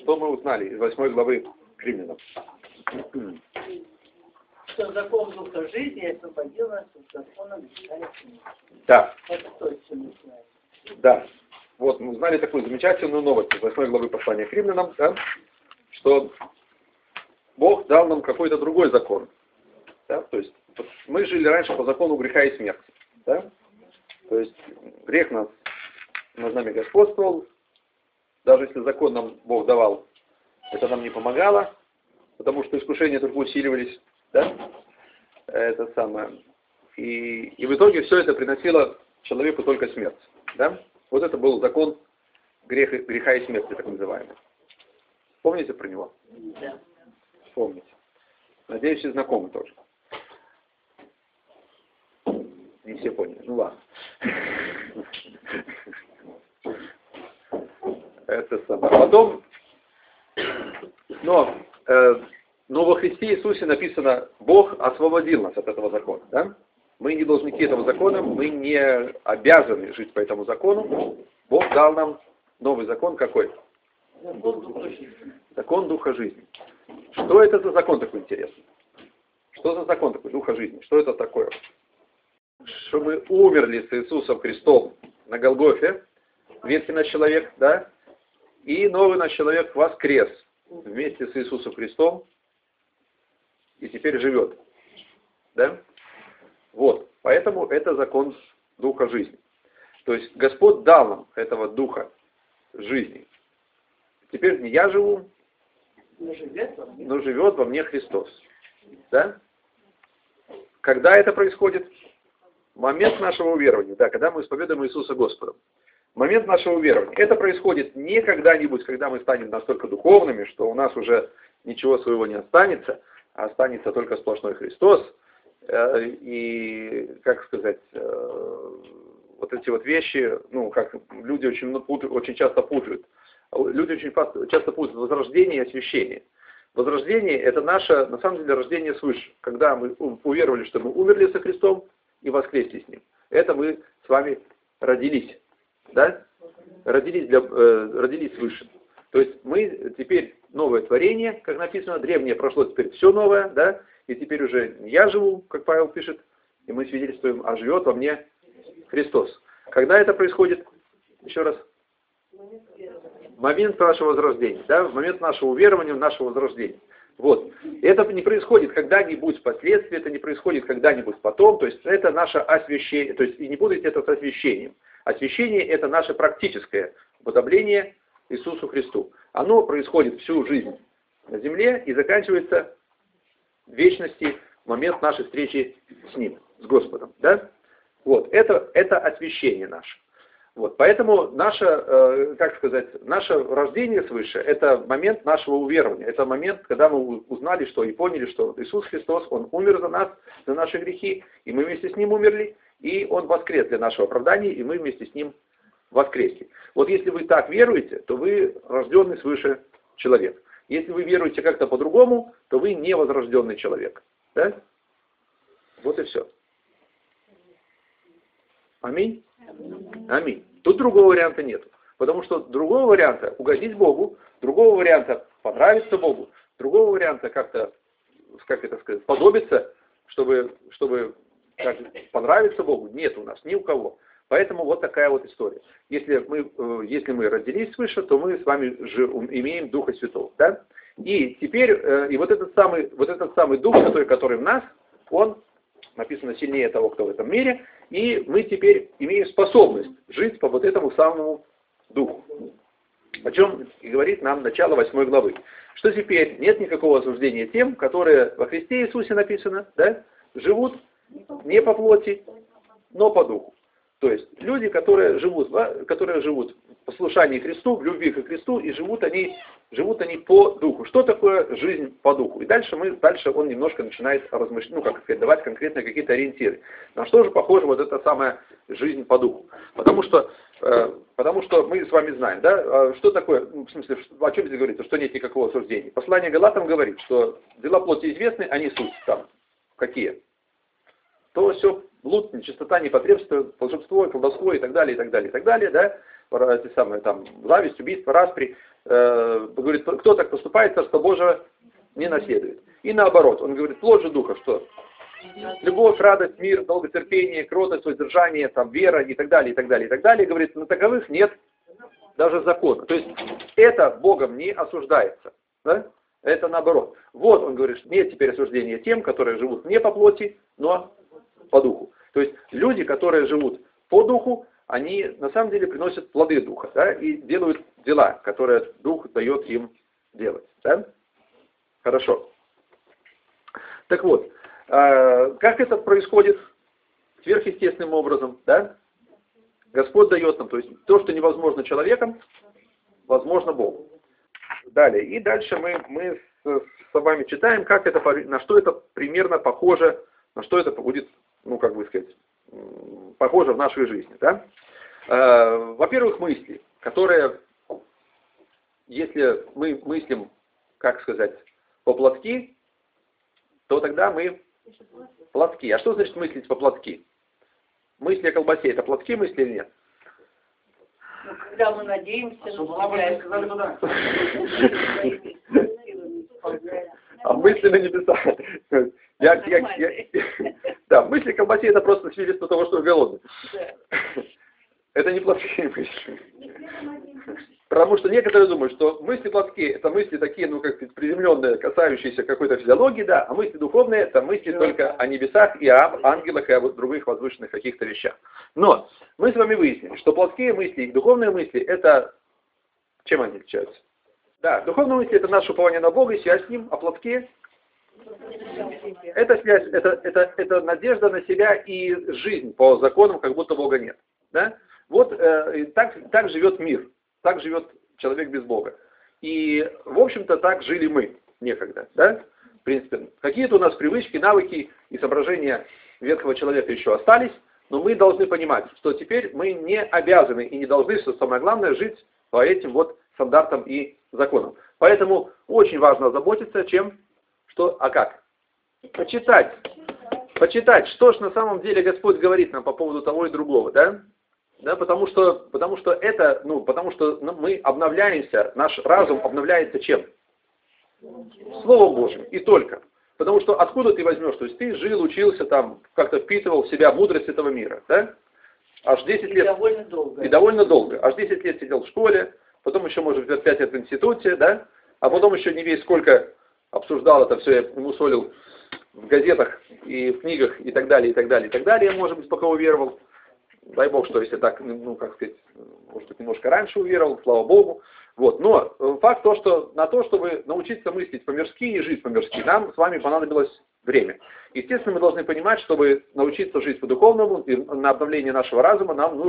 что мы узнали из 8 главы к Римлянам? Что закон духа жизни освободил нас от закона греха и смерти. Да. Это точно мы знаем. Да. Вот, мы узнали такую замечательную новость из 8 главы послания к Римлянам, да, что Бог дал нам какой-то другой закон. Да, то есть мы жили раньше по закону греха и смерти. Да? То есть грех над нами господствовал. Даже если закон нам Бог давал, это нам не помогало, потому что искушения только усиливались. Да? Это самое. И в итоге все это приносило человеку только смерть. Да? Вот это был закон греха и смерти, так называемый. Помните про него? Да. Помните. Надеюсь, и знакомы тоже. Не все поняли. Ну ладно. Это самое. Потом, но во Христе Иисусе написано, Бог освободил нас от этого закона. Да? Мы не должники этого закона, мы не обязаны жить по этому закону. Бог дал нам новый закон какой? Закон Духа жизни. Что это за закон такой интересный? Что за закон такой Духа жизни? Что это такое? Что мы умерли с Иисусом Христом на Голгофе, ветхий наш человек, да? И новый наш человек воскрес вместе с Иисусом Христом и теперь живет. Да? Вот. Поэтому это закон Духа жизни. То есть Господь дал нам этого Духа жизни. Теперь не я живу, но живет во мне Христос. Да? Когда это происходит? Момент нашего уверования, да, когда мы исповедуем Иисуса Господом. Момент нашего уверования. Это происходит не когда-нибудь, когда мы станем настолько духовными, что у нас уже ничего своего не останется, а останется только сплошной Христос. И, как сказать, вот эти вот вещи, ну, как люди очень часто путают. Люди очень часто путают возрождение и освящение. Возрождение – это наше, на самом деле, рождение свыше. Когда мы уверовали, что мы умерли со Христом и воскресли с Ним. Это мы с вами родились. Да? Родились свыше. То есть мы теперь новое творение, как написано, древнее прошло, теперь все новое, да? И теперь уже не я живу, как Павел пишет, и мы свидетельствуем, а живет во мне Христос. Когда это происходит? Еще раз. Момент нашего возрождения, да? В момент нашего уверования, нашего возрождения. Вот. Это не происходит когда-нибудь впоследствии, это не происходит когда-нибудь потом, то есть это наше освящение, то есть и не путайте это с освящением. Освящение – это наше практическое уподобление Иисусу Христу. Оно происходит всю жизнь на земле и заканчивается в вечности в момент нашей встречи с Ним, с Господом. Да? Вот. Это освящение наше. Вот. Поэтому наше, наше рождение свыше – это момент нашего уверования. Это момент, когда мы узнали, что и поняли, что Иисус Христос, Он умер за нас, за наши грехи, и мы вместе с Ним умерли, и Он воскрес для нашего оправдания, и мы вместе с Ним воскресли. Вот если вы так веруете, то вы рожденный свыше человек. Если вы веруете как-то по-другому, то вы невозрожденный человек. Да? Вот и все. Аминь? Аминь. Тут другого варианта нет. Потому что другого варианта угодить Богу, другого варианта понравиться Богу, другого варианта как-то, как это сказать, подобиться, чтобы понравиться Богу, нет у нас ни у кого. Поэтому вот такая вот история. Если мы родились свыше, то мы с вами же имеем Духа Святого. Да? И теперь, и вот этот самый Дух Святой, который в нас, он написано сильнее того, кто в этом мире, и мы теперь имеем способность жить по вот этому самому Духу. О чем и говорит нам начало 8 главы. Что теперь нет никакого осуждения тем, которые во Христе Иисусе написано, да, живут не по плоти, но по Духу. То есть люди, которые живут в послушании Христу, в любви к Христу, и живут они по Духу. Что такое жизнь по Духу? И дальше он немножко начинает размышлять, давать конкретно какие-то ориентиры. На что же похожа вот эта самая жизнь по Духу? Потому что мы с вами знаем, да, что такое, в смысле, о чем здесь говорится, что нет никакого осуждения. Послание Галатам говорит, что дела плоти известны, они суть там. Какие? То все блуд, нечистота, непотребство, волшебство, колдовство и так далее, и так далее, и так далее, да? эти самые, там, зависть, убийство, распри. Говорит, кто так поступает, Царство Божие не наследует. И наоборот, он говорит, плод же Духа, что? Любовь, радость, мир, долготерпение, кротость, воздержание, там, вера и так далее, и так далее, и так далее. Говорит, на таковых нет даже закона. То есть это Богом не осуждается. Да? Это наоборот. Вот, он говорит, нет теперь осуждения тем, которые живут не по плоти, но по духу. То есть люди, которые живут по духу, они на самом деле приносят плоды духа, да, и делают дела, которые дух дает им делать. Да? Хорошо. Так вот, как это происходит сверхъестественным образом, да? Господь дает нам, то есть то, что невозможно человеком, возможно Богу. Далее. И дальше мы с вами читаем, как это, на что это примерно похоже, на что это будет, ну, как бы сказать, похоже в нашей жизни. Да? Во-первых, мысли, которые, если мы мыслим, как сказать, по-плотски, то тогда мы плотски. А что значит мыслить по-плотски? Мысли о колбасе — это плотские мысли или нет? Ну, когда мы надеемся, А мысли на небеса. Да, мысли о колбасе — это просто свидетельство того, что вы голодны. Это не плотские мысли. Потому что некоторые думают, что мысли плотские — это мысли такие, ну, как сказать, приземленные, касающиеся какой-то физиологии, да, а мысли духовные — это мысли только о небесах и об ангелах и о других возвышенных каких-то вещах. Но мы с вами выяснили, что плотские мысли и духовные мысли — это... Чем они отличаются? Да, духовные мысли — это наше упование на Бога и связь с Ним, а плотские — это связь, это надежда на себя и жизнь по законам, как будто Бога нет. Да? Вот так живет мир. Так живет человек без Бога. И, в общем-то, так жили мы некогда. Да? В принципе, какие-то у нас привычки, навыки и соображения ветхого человека еще остались, но мы должны понимать, что теперь мы не обязаны и не должны, что самое главное, жить по этим вот стандартам и законам. Поэтому очень важно заботиться, чем, что, а как? Почитать, что же на самом деле Господь говорит нам по поводу того и другого, да? Да, потому что мы обновляемся, наш разум обновляется чем? Словом Божьим, и только. Потому что откуда ты возьмешь? То есть ты жил, учился там, как-то впитывал в себя мудрость этого мира, да? Аж 10 лет. И довольно долго. Аж 10 лет сидел в школе, потом еще, может быть, 5 лет в институте, да? А потом еще не весь сколько обсуждал это все, я мусолил в газетах и в книгах и так далее, и так далее, и так далее, может быть, пока уверовал. Дай Бог, что если так, ну, как сказать, может быть, немножко раньше уверовал, слава Богу. Вот. Но факт то, что на то, чтобы научиться мыслить по-мирски и жить по-мирски, нам с вами понадобилось время. Естественно, мы должны понимать, чтобы научиться жить по-духовному, и на обновление нашего разума нам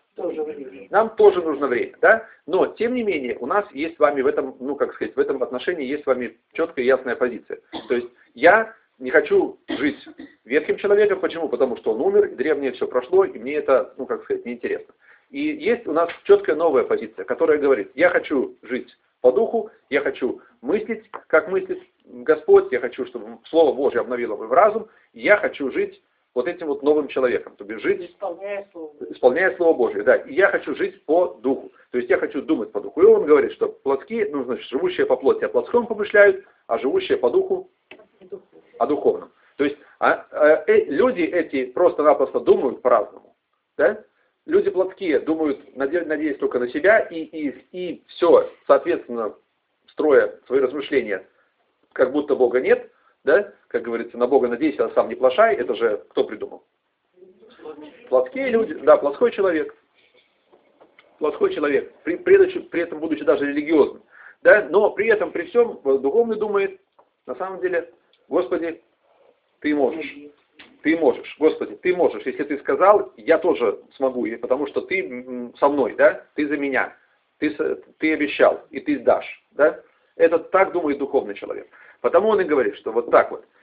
тоже нужно время. Да? Но, тем не менее, у нас есть с вами в этом, ну, как сказать, в этом отношении есть с вами четкая и ясная позиция. То есть я не хочу жить ветхим человеком. Почему? Потому что он умер, и древнее все прошло, и мне это, ну, как сказать, неинтересно. И есть у нас четкая новая позиция, которая говорит, я хочу жить по духу, я хочу мыслить, как мыслит Господь, я хочу, чтобы Слово Божье обновило мой разум, и я хочу жить вот этим вот новым человеком, то есть жить, исполняя Слово Божье, да, и я хочу жить по духу, то есть я хочу думать по духу. И он говорит, что плотские, ну, значит, живущие по плоти о плотском помышляют, а живущие по духу о духовном. То есть люди эти просто-напросто думают по-разному. Да? Люди плотские думают, надеясь только на себя, и все, соответственно, строя свои размышления, как будто Бога нет, да? Как говорится, на Бога надейся, а сам не плашай, это же кто придумал? Плотские люди, да, плотской человек. Плотской человек, при этом будучи даже религиозным. Да? Но при этом, при всем, духовный думает, на самом деле, Господи, Ты можешь, Господи, Ты можешь. Если Ты сказал, я тоже смогу, потому что Ты со мной, да? Ты за меня, Ты обещал, и Ты дашь, да? Это так думает духовный человек. Потому он и говорит, что вот так вот.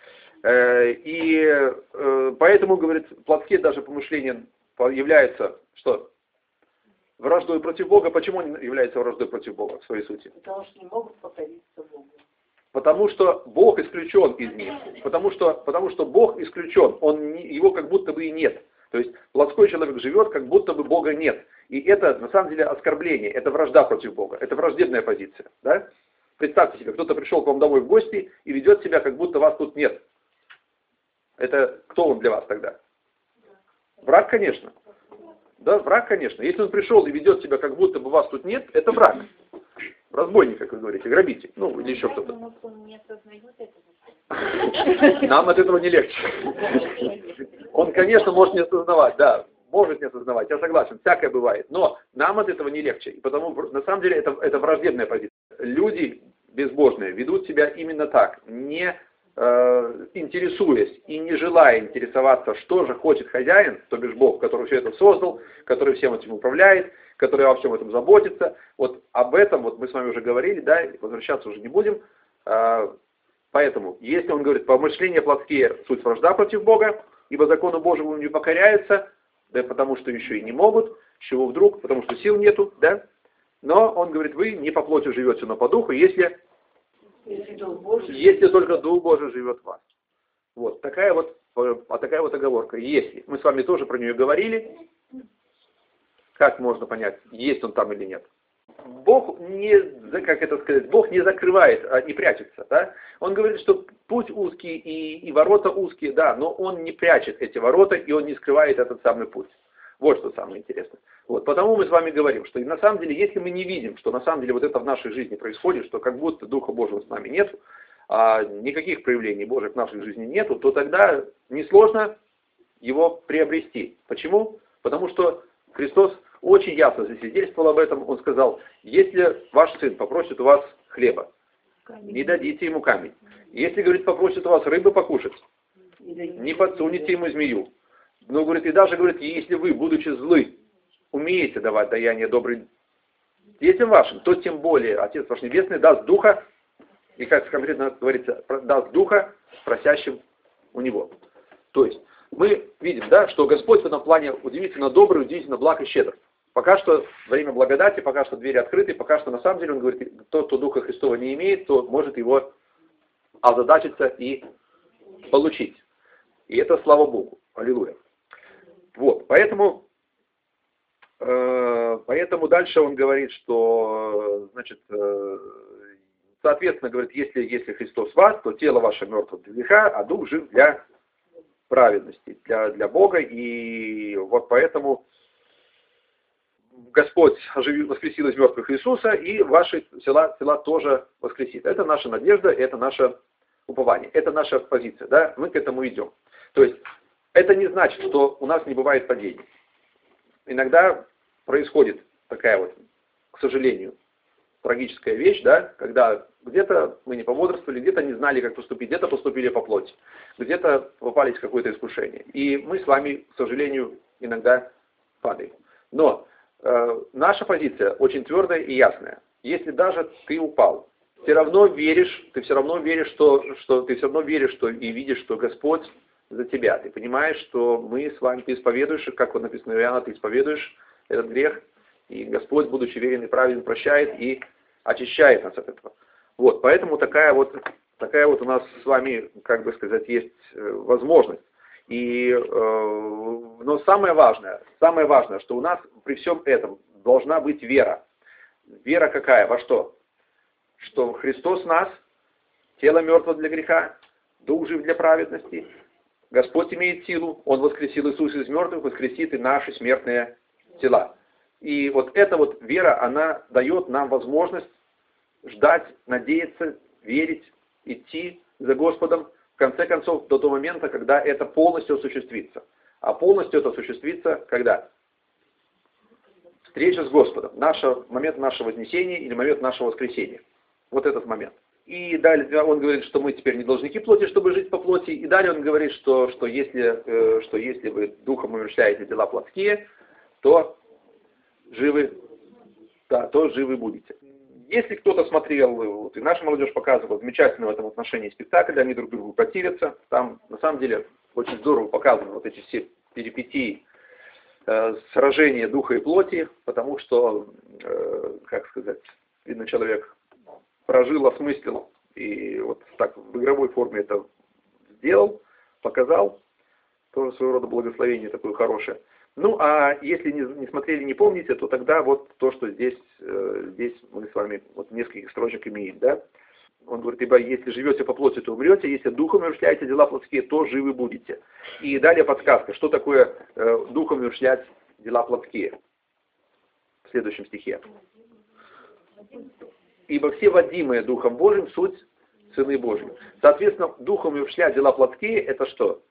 И поэтому, говорит, плотские даже помышления являются, что? Враждой против Бога. Почему они являются враждой против Бога в своей сути? Потому что не могут покориться Богу. Потому что Бог исключен из них. Потому что Бог исключен. Его как будто бы и нет. То есть плотской человек живет, как будто бы Бога нет. И это, на самом деле, оскорбление, это вражда против Бога, это враждебная позиция. Да? Представьте себе, кто-то пришел к вам домой в гости и ведет себя, как будто вас тут нет. Это кто он для вас тогда? Враг, конечно. Да, враг, конечно. Если он пришел и ведет себя, как будто бы вас тут нет, это враг. Разбойник, как вы говорите, грабитель. Ну, или еще кто-то. Нам от этого не легче. Он, конечно, может не осознавать, да, может не осознавать, я согласен, всякое бывает. Но нам от этого не легче. И потому, на самом деле, это враждебная позиция. Люди безбожные ведут себя именно так, не интересуясь и не желая интересоваться, что же хочет хозяин, то бишь Бог, который все это создал, который всем этим управляет, который во всем этом заботится. Вот об этом вот мы с вами уже говорили, да, возвращаться уже не будем. Поэтому, если он говорит, помышления плотские суть вражда против Бога, ибо закону Божьему не покоряются, да потому что еще и не могут, чего вдруг, потому что сил нету, да. Но он говорит, вы не по плоти живете, но по духу, если только Дух Божий живет в вас. Вот такая вот оговорка. Если. Мы с вами тоже про нее говорили. Как можно понять, есть он там или нет? Бог не, как это сказать, Бог не закрывает, не прячется. Да? Он говорит, что путь узкий и ворота узкие, да, но он не прячет эти ворота и он не скрывает этот самый путь. Вот что самое интересное. Вот, потому мы с вами говорим, что на самом деле, если мы не видим, что на самом деле вот это в нашей жизни происходит, что как будто Духа Божьего с нами нет, а никаких проявлений Божьих в нашей жизни нету, то тогда несложно его приобрести. Почему? Потому что Христос очень ясно засвидетельствовал об этом. Он сказал, если ваш сын попросит у вас хлеба, не дадите ему камень. Если, говорит, попросит у вас рыбы покушать, не подсунете ему змею. Но, говорит, и даже, говорит, если вы, будучи злы, умеете давать даяние добрым детям вашим, то тем более Отец ваш Небесный даст Духа, и как конкретно говорится, даст Духа просящим у Него. То есть, мы видим, да, что Господь в этом плане удивительно добрый, удивительно благ и щедр. Пока что время благодати, пока что двери открыты, пока что на самом деле, он говорит, тот, кто Духа Христова не имеет, то может его озадачиться и получить. И это слава Богу. Аллилуйя. Вот, поэтому дальше он говорит, что, значит, соответственно, говорит, если Христос в вас, то тело ваше мертво для греха, а дух жив для праведности, для Бога. И вот поэтому Господь воскресил из мертвых Иисуса, и ваши тела тоже воскресит. Это наша надежда, это наше упование, это наша позиция, да, мы к этому идем. То есть, это не значит, что у нас не бывает падений. Иногда происходит такая вот, к сожалению, трагическая вещь, да, когда где-то мы не пободрствовали, где-то не знали, как поступить, где-то поступили по плоти, где-то попались в какое-то искушение. И мы с вами, к сожалению, иногда падаем. Но наша позиция очень твердая и ясная. Если даже ты упал, ты все равно веришь, что и видишь, что Господь за тебя. Ты понимаешь, что мы с вами, ты исповедуешь, как вот написано в Иоанна, ты исповедуешь этот грех, и Господь, будучи верен и праведен, прощает и очищает нас от этого. Вот, поэтому такая вот у нас с вами, как бы сказать, есть возможность. Но самое важное, что у нас при всем этом должна быть вера. Вера какая? Во что? Что Христос нас, тело мертво для греха, дух жив для праведности. Господь имеет силу, Он воскресил Иисуса из мертвых, воскресит и наши смертные тела. И вот эта вот вера, она дает нам возможность ждать, надеяться, верить, идти за Господом, в конце концов, до того момента, когда это полностью осуществится. А полностью это осуществится когда? Встреча с Господом. Момент нашего вознесения или момент нашего воскресения. Вот этот момент. И далее он говорит, что мы теперь не должники плоти, чтобы жить по плоти. И далее он говорит, что если вы духом умерщвляете дела плотские, то живы будете. Если кто-то смотрел, вот, и наша молодежь показывала замечательно в этом отношении спектакль, они друг другу противятся, там на самом деле очень здорово показаны вот эти все перипетии сражения духа и плоти, потому что, как сказать, видно, человек прожил, осмыслил, и вот так в игровой форме это сделал, показал, тоже своего рода благословение такое хорошее. Ну, а если не смотрели, не помните, то тогда вот то, что здесь мы с вами вот несколько строчек имеем, да? Он говорит, ибо если живете по плоти, то умрете, если духом умерщвляете дела плотские, то живы будете. И далее подсказка, что такое духом умерщвлять дела плотские. В следующем стихе. Ибо все водимые Духом Божьим суть сыны Божьи. Соответственно, духом умерщвлять дела плотские, это что?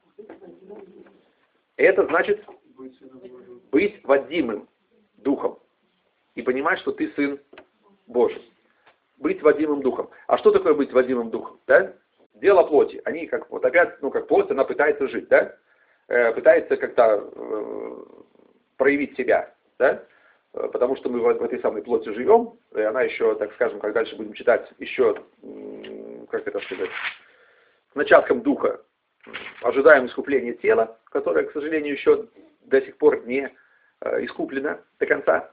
Это значит быть водимым Духом. И понимать, что ты сын Божий. Быть водимым Духом. А что такое быть водимым Духом? Да? Дело плоти. Они как вот опять, как плоть, она пытается жить, да? Пытается как-то проявить себя, да? Потому что мы в этой самой плоти живем, и она еще, так скажем, как дальше будем читать, еще, как это сказать, с начатком духа ожидаем искупления тела, которое, к сожалению, еще до сих пор не искуплено до конца.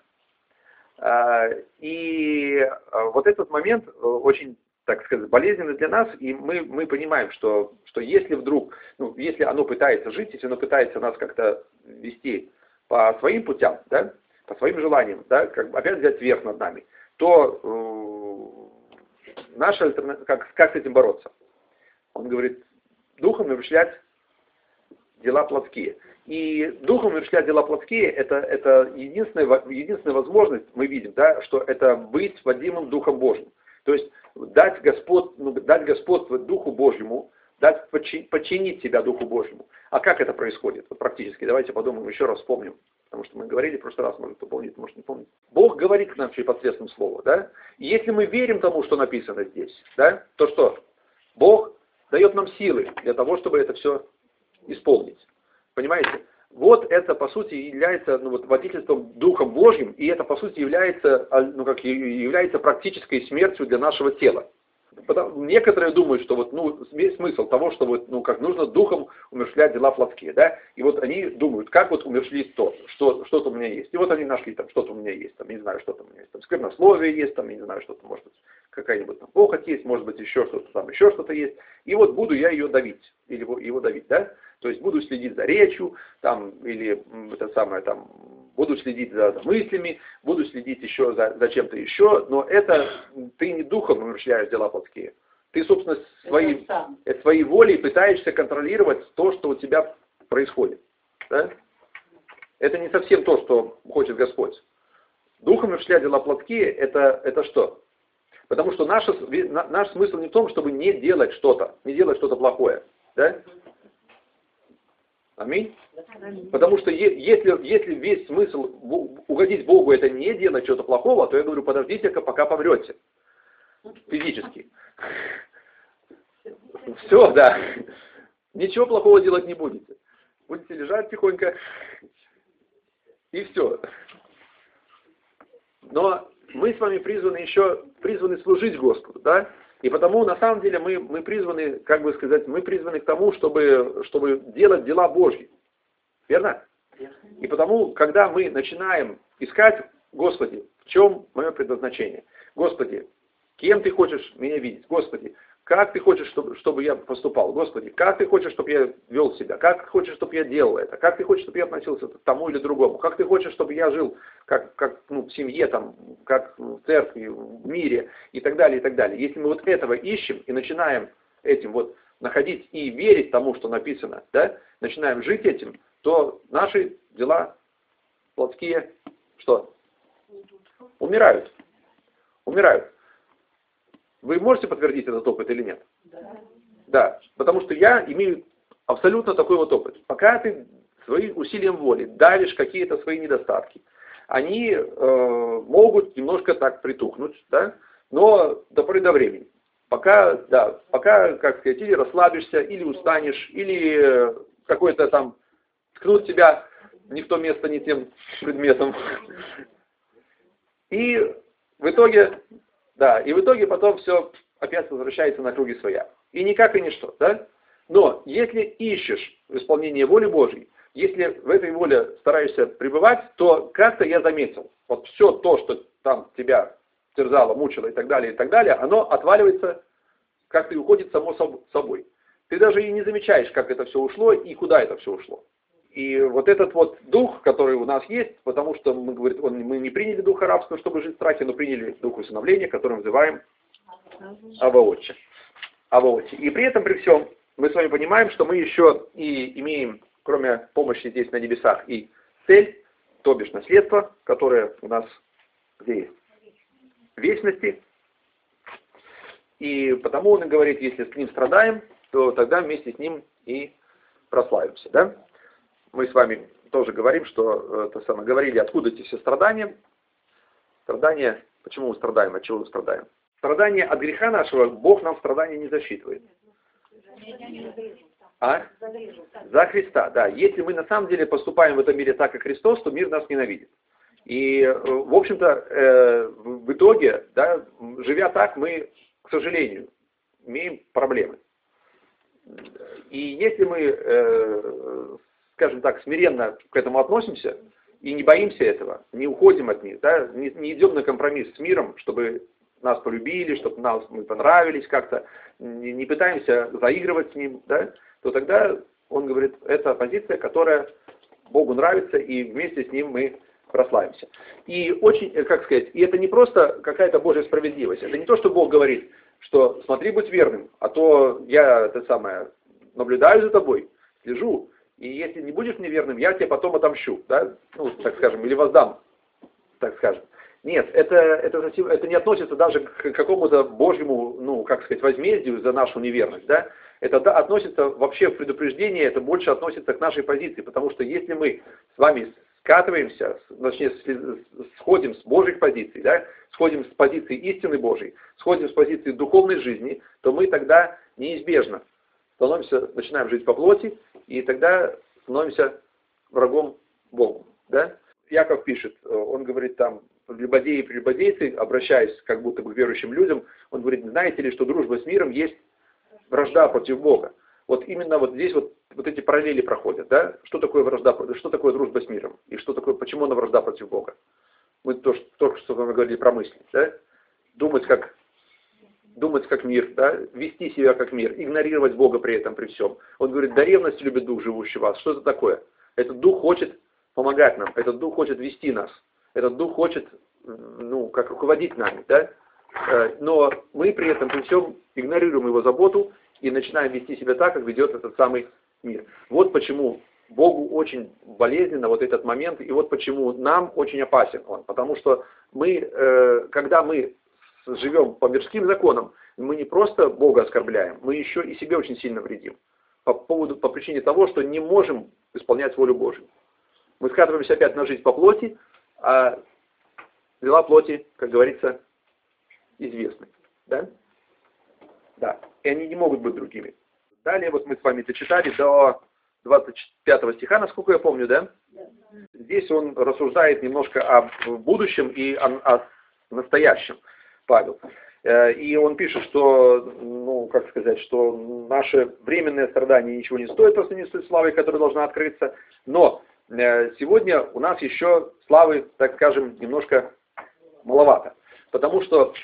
И вот этот момент очень, так сказать, болезненный для нас, и мы понимаем, что если вдруг, если оно пытается жить, если оно пытается нас как-то вести по своим путям, да, по своим желаниям, да, опять взять верх над нами, то наша альтернатива, как с этим бороться? Он говорит, духом умерщвлять дела плотские. И духом умерщвлять дела плотские, это единственная возможность, мы видим, да, что это быть водимым Духом Божьим. То есть дать господство Духу Божьему, подчинить себя Духу Божьему. А как это происходит? Вот практически. Давайте подумаем, еще раз вспомним. Потому что мы говорили в прошлый раз, может кто помнит, может не помнит. Бог говорит к нам через посредством слова, да? И если мы верим тому, что написано здесь, да, то что? Бог дает нам силы для того, чтобы это все исполнить. Понимаете? Вот это, по сути, является водительством Духом Божьим, и это, по сути, является практической смертью для нашего тела. Некоторые думают, что весь смысл того, что нужно духом умерщвлять дела плотские, да, и вот они думают, как умерщвлить то, что-то у меня есть. И вот они нашли, там, что-то у меня есть, там, я не знаю, что-то у меня есть, там, сквернословие есть, там, я не знаю, что-то, может быть, какая-нибудь там похоть есть, может быть, еще что-то есть, и вот буду я ее давить, или его давить, да, то есть буду следить за речью, там, или буду следить за мыслями, буду следить еще за чем-то еще, но это ты не духом умерщвляешь дела плотские. Ты, собственно, своей волей пытаешься контролировать то, что у тебя происходит. Да? Это не совсем то, что хочет Господь. Духом умерщвлять дела плотские, это что? Потому что наш смысл не в том, чтобы не делать что-то плохое. Да? Аминь. Потому что если весь смысл угодить Богу это не делать что-то плохого, то я говорю, подождите-ка, пока помрете. Физически. Все, да. Ничего плохого делать не будете. Будете лежать тихонько. И все. Но мы с вами призваны служить Господу, да? И потому, на самом деле, мы призваны, мы призваны к тому, чтобы делать дела Божьи. Верно? И потому, когда мы начинаем искать, Господи, в чем мое предназначение? Господи, кем Ты хочешь меня видеть? Господи, как Ты хочешь, чтобы я поступал? Господи, как Ты хочешь, чтобы я вел себя? Как Ты хочешь, чтобы я делал это? Как Ты хочешь, чтобы я относился к тому или другому? Как Ты хочешь, чтобы я жил как в семье, как в церкви, в мире и так далее, и так далее. Если мы вот этого ищем и начинаем этим находить и верить тому, что написано, да, начинаем жить этим, то наши дела плотские, что? Умирают. Вы можете подтвердить этот опыт или нет? Да. Потому что я имею абсолютно такой вот опыт. Пока ты своим усилием воли давишь какие-то свои недостатки, они могут немножко так притухнуть, да? Но до поры до времени. Пока, как сказать, или расслабишься, или устанешь, или какой-то там ткнут тебя не в то место, не тем предметом. И в итоге потом все опять возвращается на круги своя. И никак и ничто, да? Но если ищешь исполнение воли Божьей, если в этой воле стараешься пребывать, то как-то я заметил, вот все то, что там тебя терзало, мучило и так далее, оно отваливается, как-то и уходит само собой. Ты даже и не замечаешь, как это все ушло и куда это все ушло. И вот этот вот дух, который у нас есть, потому что мы, говорит, мы не приняли духа рабства, чтобы жить в страхе, но приняли дух усыновления, который называем Аваотче. И при этом, при всем, мы с вами понимаем, что мы еще и имеем, кроме помощи здесь на небесах, и цель, то бишь наследство, которое у нас где есть? В вечности. И потому он и говорит, если с ним страдаем, то тогда вместе с ним и прославимся. Да? Мы с вами тоже говорим, что говорили, откуда эти все страдания. Страдания, почему мы страдаем, от чего мы страдаем? Страдания от греха нашего, Бог нам страдания не засчитывает. А? За Христа, да. Если мы на самом деле поступаем в этом мире так, как Христос, то мир нас ненавидит. И, в общем-то, в итоге, да, живя так, мы, к сожалению, имеем проблемы. И если мы, скажем так, смиренно к этому относимся и не боимся этого, не уходим от них, да, не идем на компромисс с миром, чтобы нас полюбили, чтобы мы понравились как-то, не пытаемся заигрывать с ним, да, то тогда он говорит, это позиция, которая Богу нравится, и вместе с ним мы прославимся. И очень, как сказать, и это не просто какая-то Божья справедливость, это не то, что Бог говорит, что смотри, будь верным, а то я наблюдаю за тобой, слежу, и если не будешь мне верным, я тебе потом отомщу, да, ну, так скажем, или воздам, так скажем. Нет, это не относится даже к какому-то Божьему, ну, как сказать, возмездию за нашу неверность, да. Это относится вообще в предупреждение, это больше относится к нашей позиции, потому что если мы с вами скатываемся, точнее, сходим с Божьих позиций, да, сходим с позиции истины Божьей, сходим с позиции духовной жизни, то мы тогда неизбежно начинаем жить по плоти, и тогда становимся врагом Богу, да. Яков пишет, он говорит там, прелюбодеи и прелюбодейцы, обращаясь как будто бы к верующим людям, он говорит, знаете ли, что дружба с миром есть вражда против Бога. Вот именно вот здесь вот эти параллели проходят, да? Что такое вражда, что такое дружба с миром? И что такое, почему она вражда против Бога? Мы только что мы говорили про мысли, да? Думать как мир, да? Вести себя как мир, игнорировать Бога при этом, при всем. Он говорит, да ревность любит дух, живущий в вас. Что это такое? Этот дух хочет помогать нам, этот дух хочет вести нас, этот дух хочет, ну, как руководить нами, да? Но мы при этом, при всем, игнорируем его заботу и начинаем вести себя так, как ведет этот самый мир. Вот почему Богу очень болезненно вот этот момент, и вот почему нам очень опасен он. Потому что мы, когда мы живем по мирским законам, мы не просто Бога оскорбляем, мы еще и себе очень сильно вредим. По причине того, что не можем исполнять волю Божию. Мы скатываемся опять на жизнь по плоти, а дела плоти, как говорится, известны. Да? Да. И они не могут быть другими. Далее вот мы с вами дочитали до 25 стиха, насколько я помню, да? Здесь он рассуждает немножко о будущем и о настоящем, Павел. И он пишет, что, ну, как сказать, что наше временное страдание ничего не стоит по сравнению с славой, которая должна открыться. Но сегодня у нас еще славы, так скажем, немножко маловато. Потому что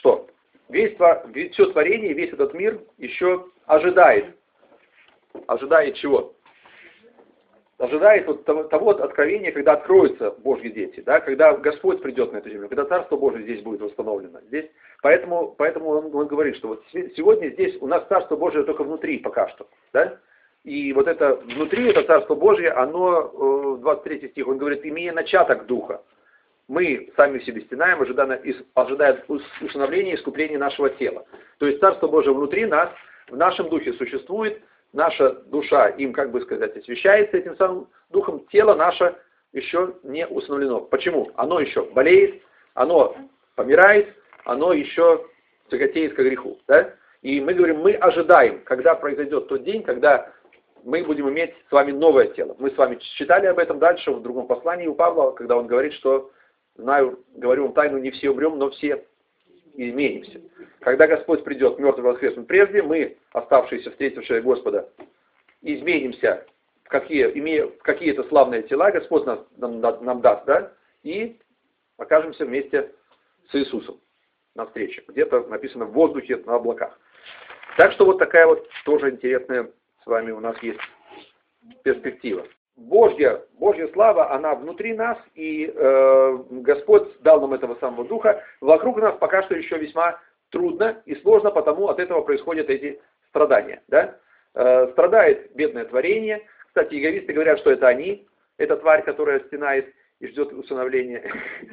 все творение, весь этот мир еще ожидает. Ожидает чего? Ожидает вот того откровения, когда откроются Божьи дети, да, когда Господь придет на эту землю, когда Царство Божие здесь будет восстановлено. Поэтому он говорит, что вот сегодня здесь у нас Царство Божие только внутри пока что. Да? И вот это внутри, это Царство Божие, оно, 23 стих, он говорит, имея начаток Духа. Мы сами в себе стенаем, ожидая усыновления и искупления нашего тела. То есть Царство Божие внутри нас, в нашем духе существует, наша душа им, как бы сказать, освящается этим самым духом, тело наше еще не усыновлено. Почему? Оно еще болеет, оно помирает, оно еще тяготеет к греху. Да? И мы говорим, мы ожидаем, когда произойдет тот день, когда мы будем иметь с вами новое тело. Мы с вами читали об этом дальше в другом послании у Павла, когда он говорит, что говорю вам тайну, не все умрем, но все изменимся. Когда Господь придет, мертвый воскреснут прежде, мы, оставшиеся, встретившие Господа, изменимся, имея какие-то славные тела, Господь нам даст, да, и окажемся вместе с Иисусом на встрече. Где-то написано в воздухе, на облаках. Так что вот такая вот тоже интересная с вами у нас есть перспектива. Божья слава, она внутри нас, и Господь дал нам этого самого Духа. Вокруг нас пока что еще весьма трудно и сложно, потому от этого происходят эти страдания. Да? Страдает бедное творение. Кстати, иеговисты говорят, что это они, эта тварь, которая стенает и ждет усыновления.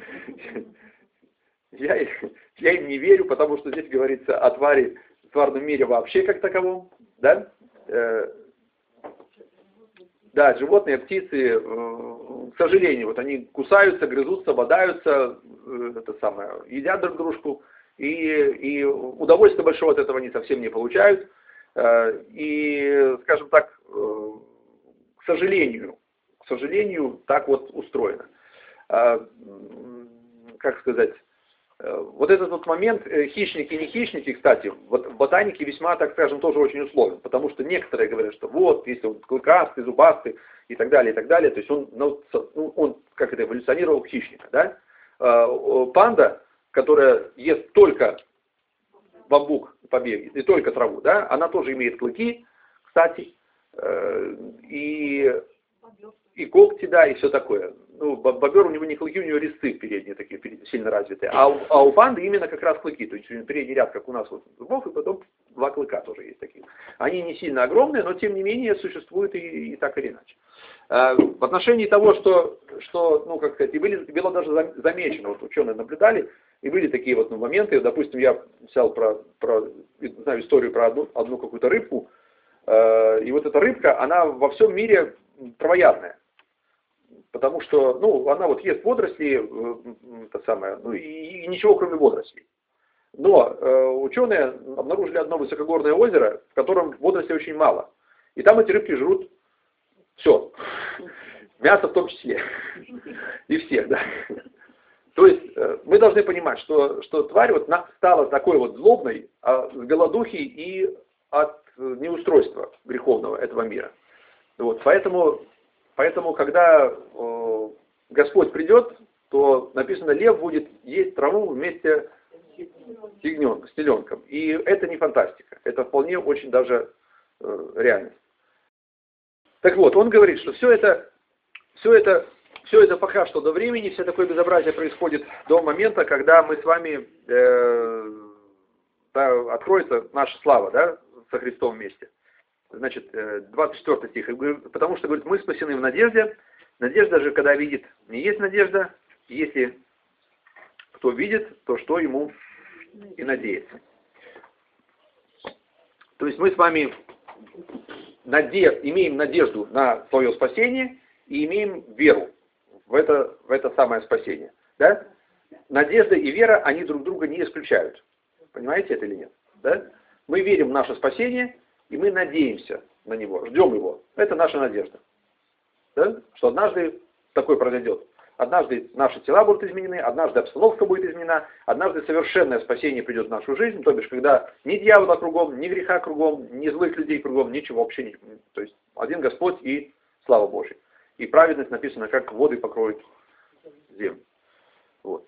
Я им не верю, потому что здесь говорится о тварном мире вообще как таковом. Да? Да, животные, птицы, к сожалению, вот они кусаются, грызутся, бодаются, едят друг дружку, и удовольствия большого от этого они совсем не получают. И, скажем так, к сожалению, так вот устроено. Как сказать, вот этот вот момент, хищники, не хищники, кстати, вот в ботанике весьма, так скажем, тоже очень условен, потому что некоторые говорят, что вот, если он клыкастый, зубастый и так далее, то есть он как это, эволюционировал в хищника, да? Панда, которая ест только бамбук, побеги, и только траву, да, она тоже имеет клыки, кстати, и когти, да, и все такое. Ну, бобер, у него не клыки, у него резцы передние такие сильно развитые. А у панды именно как раз клыки. То есть передний ряд, как у нас вот зубов, и потом два клыка тоже есть такие. Они не сильно огромные, но тем не менее существуют и так или иначе. В отношении того, что ну, как сказать, и было даже замечено, вот ученые наблюдали, и были такие вот моменты, допустим, я взял знаю историю про одну какую-то рыбку, и вот эта рыбка, она во всем мире травоядная. Потому что, ну, она вот ест водоросли, ну, и ничего кроме водорослей. Но ученые обнаружили одно высокогорное озеро, в котором водорослей очень мало. И там эти рыбки жрут все. Мясо в том числе. И всех, да. То есть мы должны понимать, что тварь вот стала такой вот злобной с голодухи и от неустройства греховного этого мира. Вот, поэтому, когда Господь придет, то написано, лев будет есть траву вместе с теленком. И это не фантастика, это вполне очень даже реальность. Так вот, он говорит, что все это пока что до времени, все такое безобразие происходит до момента, когда мы с вами, откроется наша слава, да, со Христом вместе. Значит, 24 стих. Потому что, говорит, мы спасены в надежде. Надежда же, когда видит, не есть надежда. Если кто видит, то что ему и надеется. То есть мы с вами имеем надежду на свое спасение и имеем веру в это самое спасение. Да? Надежда и вера, они друг друга не исключают. Понимаете это или нет? Да? Мы верим в наше спасение, и мы надеемся на него, ждем его. Это наша надежда. Да? Что однажды такое произойдет. Однажды наши тела будут изменены, однажды обстановка будет изменена, однажды совершенное спасение придет в нашу жизнь, то бишь, когда ни дьявола кругом, ни греха кругом, ни злых людей кругом, ничего вообще не... То есть один Господь и слава Божья. И праведность написана, как воды покроют землю. Вот.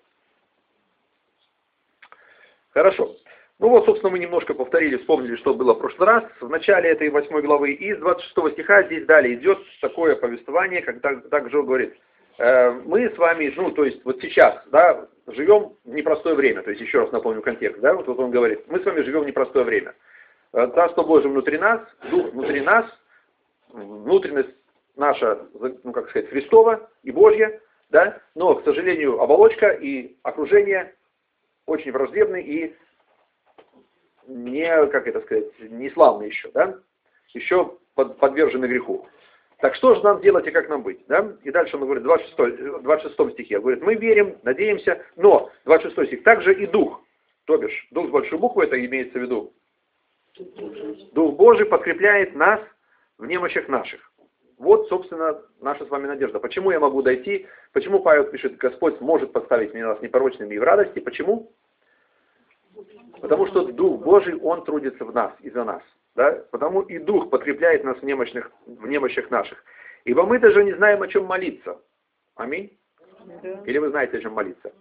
Хорошо. Ну вот, собственно, мы немножко повторили, вспомнили, что было в прошлый раз. В начале этой 8 главы и с 26 стиха здесь далее идет такое повествование, когда также он говорит, мы с вами, ну, то есть вот сейчас, да, живем в непростое время, то есть еще раз напомню контекст, да, вот он говорит, мы с вами живем в непростое время. Царство Божие внутри нас, Дух внутри нас, внутренность наша, ну, как сказать, Христова и Божья, да, но, к сожалению, оболочка и окружение очень враждебны и не, как это сказать, не славны еще, да, еще подвержены греху. Так что же нам делать и как нам быть? Да? И дальше он говорит, в 26 стихе, говорит, мы верим, надеемся, но, 26 стих, также и Дух, то бишь, Дух с большой буквы, это имеется в виду, Дух Божий подкрепляет нас в немощах наших. Вот, собственно, наша с вами надежда. Почему я могу дойти, почему Павел пишет, Господь может поставить меня нас непорочными и в радости, почему? Потому что Дух Божий, Он трудится в нас и за нас. Да? Потому и Дух подкрепляет нас в немощах наших. Ибо мы даже не знаем, о чем молиться. Аминь? Да. Или вы знаете, о чем молиться?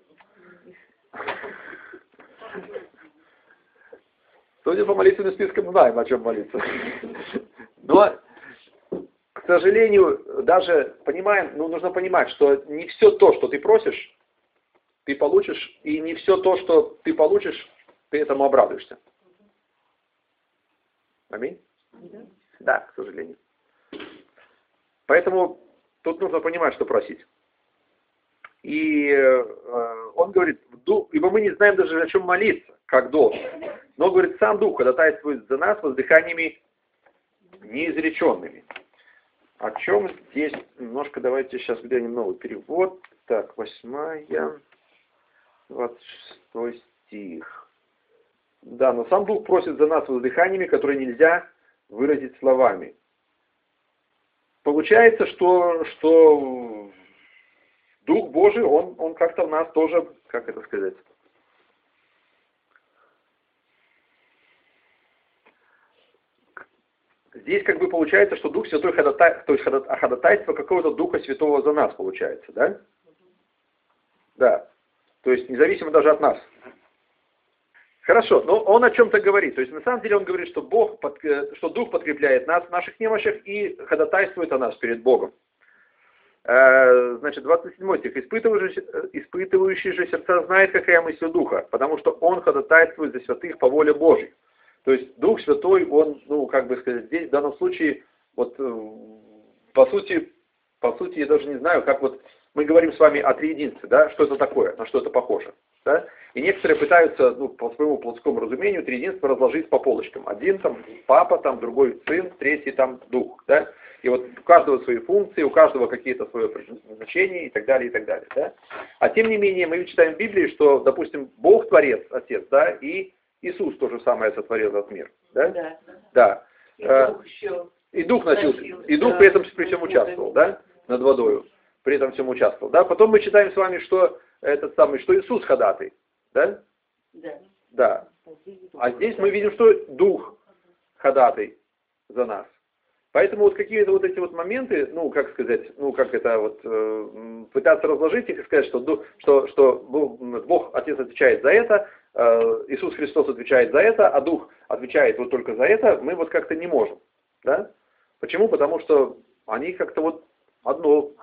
Судя по молитвенным спискам, знаем, о чем молиться. Но, к сожалению, даже понимаем, нужно понимать, что не все то, что ты просишь, ты получишь, и не все то, что ты получишь, ты этому обрадуешься. Аминь? Да, к сожалению. Поэтому тут нужно понимать, что просить. И он говорит, ибо мы не знаем даже, о чем молиться, как должен. Но, говорит, сам Дух ходатайствует за нас воздыханиями неизреченными. О чем здесь? Немножко давайте сейчас глянем новый перевод. Так, 8, 26 стих. Да, но сам Дух просит за нас воздыханиями, которые нельзя выразить словами. Получается, что Дух Божий, он как-то в нас тоже, как это сказать? Здесь как бы получается, что Дух Святой то есть ходатайство какого-то Духа Святого за нас получается, да? Да. То есть независимо даже от нас. Хорошо, но он о чем-то говорит. То есть на самом деле он говорит, что что Дух подкрепляет нас в наших немощах и ходатайствует о нас перед Богом. Значит, 27 стих. Испытывающий же сердца знает, какая мысль Духа, потому что он ходатайствует за святых по воле Божьей. То есть Дух Святой, он, как бы сказать, здесь в данном случае, вот по сути, я даже не знаю, как вот мы говорим с вами о триединстве, да, что это такое, на что это похоже. Да? И некоторые пытаются, по своему плотскому разумению, триединство разложить по полочкам. Один там папа, там другой сын, третий там дух. Да? И вот у каждого свои функции, у каждого какие-то свое предназначение и так далее, и так далее. Да? А тем не менее, мы читаем в Библии, что, допустим, Бог Творец, Отец, да, и Иисус то же самое сотворил этот мир. Да? Да. И Дух носил, и Дух при этом при всем участвовал, да, над водою. При этом всем участвовал. Да? Потом мы читаем с вами, что что Иисус ходатай. Да? Да. Да. А здесь мы видим, что Дух ходатай за нас. Поэтому вот какие-то вот эти вот моменты, как сказать, как это вот, пытаться разложить их и сказать, что Бог Отец отвечает за это, Иисус Христос отвечает за это, а Дух отвечает вот только за это, мы вот как-то не можем. Да? Почему? Потому что они как-то вот одно.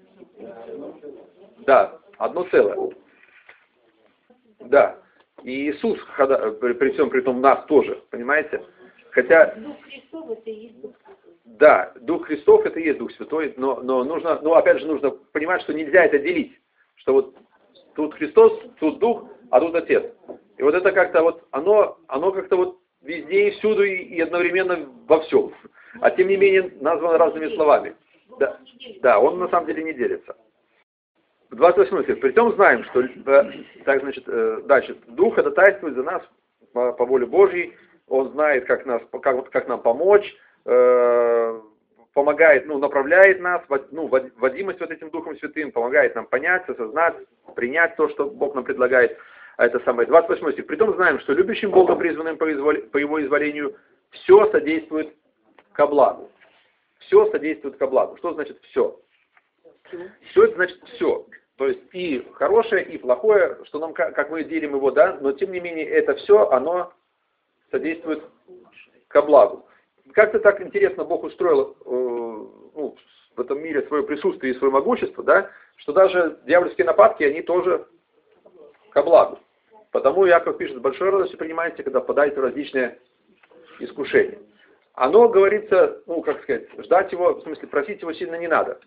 Да, одно целое. Да. И Иисус, при всем при том нас тоже, понимаете? Хотя... Дух Христов это и есть Дух Святой. Да, Дух Христов это и есть Дух Святой, но нужно, опять же нужно понимать, что нельзя это делить. Что вот тут Христос, тут Дух, а тут Отец. И вот это как-то вот, оно как-то вот везде и всюду и одновременно во всем. А тем не менее названо разными словами. Да, он на самом деле не делится. 28 стих. Притом знаем, что дальше Дух ходатайствует за нас по воле Божьей, Он знает, как нам помочь, помогает, направляет нас, водимость вот этим Духом Святым, помогает нам понять, осознать, принять то, что Бог нам предлагает. А это самое 28 стих. Притом знаем, что любящим Богом, призванным по Его изволению, все содействует ко благу. Все содействует ко благу. Что значит все? Все это значит все. То есть и хорошее, и плохое, что нам, как мы делим его, да, но тем не менее это все, оно содействует ко благу. Как-то так интересно Бог устроил в этом мире свое присутствие и свое могущество, да, что даже дьявольские нападки, они тоже ко благу. Потому Иаков пишет, с большой радостью принимайте, когда впадаете в различные искушения. Оно, говорится, ждать его, в смысле, просить его сильно не надо.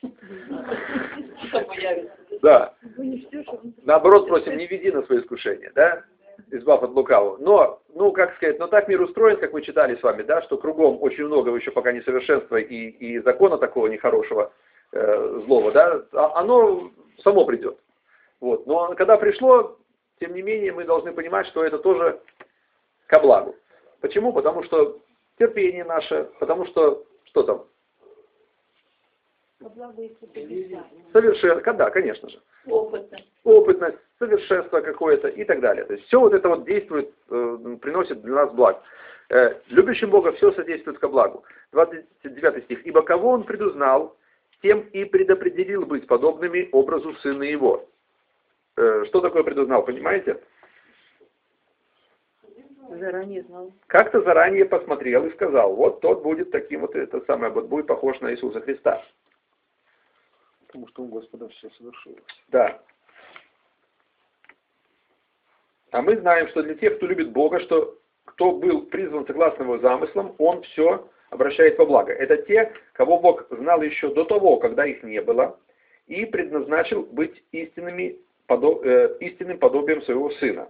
Да. Наоборот, просим, не веди на свои искушения, да, избавь от лукавого. Но, но так мир устроен, как мы читали с вами, да, что кругом очень много еще пока несовершенства и закона такого нехорошего, злого, да, оно само придет. Вот. Но когда пришло, тем не менее, мы должны понимать, что это тоже ко благу. Почему? Потому что терпение наше, потому что, что там? Совершенство, да, конечно же. Опытность, совершенство какое-то и так далее. То есть все вот это вот действует, приносит для нас благо. Любящим Бога все содействует ко благу. 29 стих. Ибо кого Он предузнал, тем и предопределил быть подобными образу Сына Его. Что такое предузнал, понимаете? Заранее знал. Как-то заранее посмотрел и сказал, вот тот будет таким вот, это самое, вот будет похож на Иисуса Христа. Потому что у Господа все совершилось. Да. А мы знаем, что для тех, кто любит Бога, что кто был призван согласно его замыслам, он все обращает во благо. Это те, кого Бог знал еще до того, когда их не было, и предназначил быть истинным подобием своего Сына.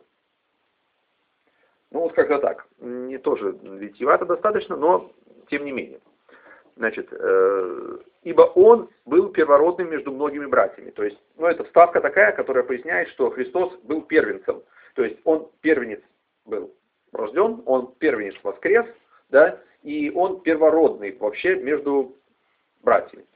Ну вот как-то так. Не тоже витиевато достаточно, но тем не менее. Значит, ибо он был первородным между многими братьями. То есть, ну это вставка такая, которая поясняет, что Христос был первенцем. То есть он первенец был рожден, он первенец воскрес, да, и он первородный вообще между братьями.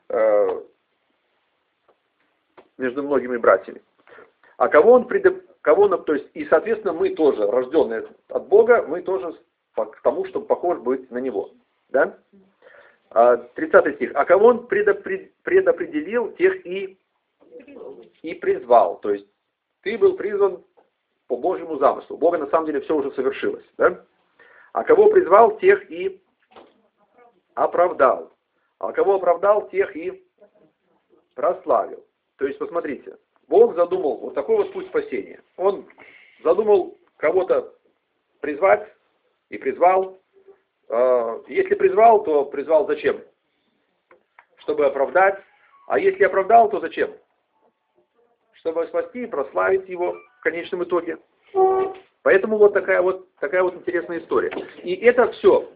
Между многими братьями. А кого он то есть, и соответственно мы тоже, рожденные от Бога, мы тоже к тому, чтобы похож быть на Него. Да? 30 стих. А кого он предопределил, тех и призвал. То есть ты был призван по Божьему замыслу. У Бога на самом деле все уже совершилось. Да? А кого призвал, тех и оправдал. А кого оправдал, тех и прославил. То есть, посмотрите, Бог задумал вот такой вот путь спасения. Он задумал кого-то призвать и призвал. Если призвал, то призвал зачем? Чтобы оправдать. А если оправдал, то зачем? Чтобы спасти и прославить его в конечном итоге. Поэтому вот такая вот интересная история. И это все.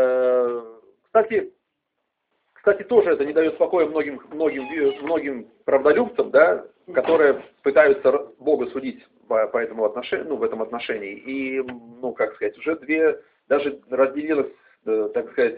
Кстати, тоже это не дает покоя многим правдолюбцам, да, которые пытаются Бога судить по этому отношению, в этом отношении. И, как сказать, уже даже разделилась, так сказать,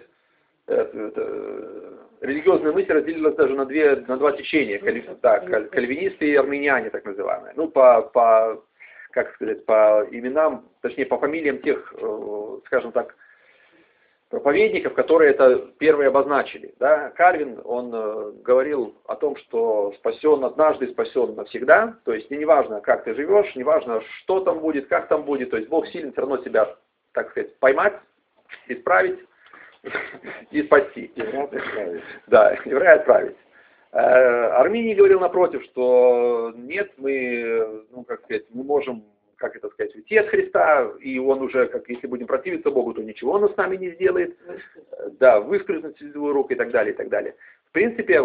религиозная мысль разделилась даже на два течения, кальвинисты и армяне, так называемые. По именам, точнее, по фамилиям тех, скажем так, проповедников, которые это первые обозначили. Да? Кальвин, он говорил о том, что спасен однажды, спасен навсегда. То есть неважно, как ты живешь, неважно, что там будет, как там будет. То есть Бог силен все равно тебя, так сказать, поймать, исправить и спасти. Да, и в рай отправить. Арминий говорил напротив, что нет, мы, мы можем, уйти от Христа, и он уже, если будем противиться Богу, то ничего он с нами не сделает. Да, выскользнуть из его рук и так далее, и так далее. В принципе,